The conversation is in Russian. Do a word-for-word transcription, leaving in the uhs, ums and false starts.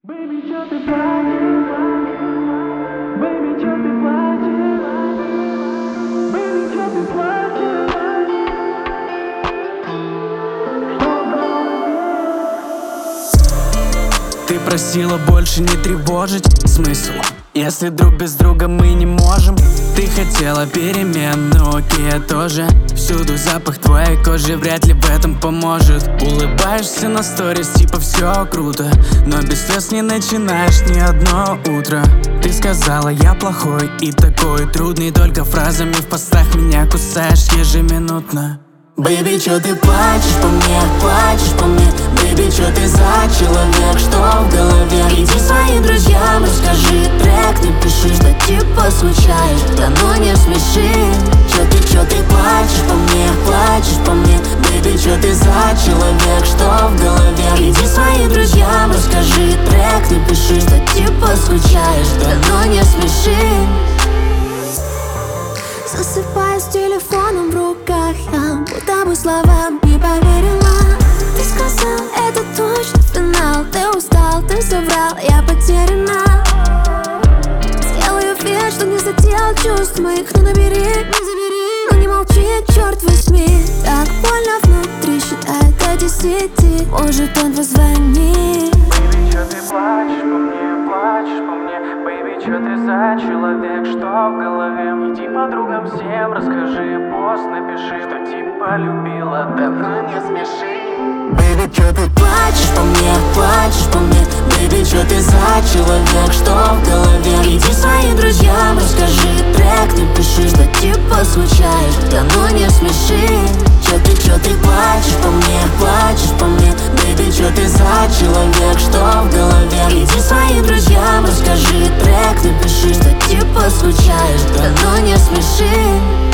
Baby, чё ты плачешь? Baby, чё ты плачешь? Baby, чё ты плачешь? Ты просила больше не тревожить. Смысл, если друг без друга мы не можем? Ты хотела перемен, но окей, я тоже. Всюду запах твоей кожи вряд ли в этом поможет. Улыбаешься на сторис, типа все круто, но без слез не начинаешь ни одно утро. Ты сказала, я плохой и такой трудный, только фразами в постах меня кусаешь ежеминутно. Бэйби, чё ты плачешь по мне, плачешь по мне? Бэйби, чё ты за человек, что в голове? Иди своим друзьям, расскажи трек, напиши, что типа скучаешь, да ну не смеши. Чё ты, чё ты плачешь по мне, плачешь по мне? Бэйби, чё ты за человек, что в голове? Иди своим друзьям, расскажи трек, напиши, что типа скучаешь, да ну не смеши. Засыпаю с телефоном в руках, я будто бы словам не поверила. Ты сказал, это точно финал. Ты устал, ты соврал, я потеряна. Сделаю вид, что не задел чувств моих, ну набери, не забери. Но не молчи, черт возьми. Так больно внутри, считай до десяти. Может он позвонит. Baby, чё ты плачешь по мне, плачешь по мне? Baby, чё ты за человек, что в голове? Иди подругам всем расскажи, пост напиши, что типа любила, да ну не смеши. Бэйби, чё ты плачешь по мне, плачешь по мне? Бэйби, чё ты за человек, что в голове? Иди своим друзьям, расскажи трек, напиши, что типа скучаешь, да ну не смеши. Чё ты, чё ты плачешь по мне, плачешь по мне? Бэйби, чё ты за человек, что в голове? Иди своим друзьям, расскажи трек, напиши, что типа скучаешь, да ну не смеши.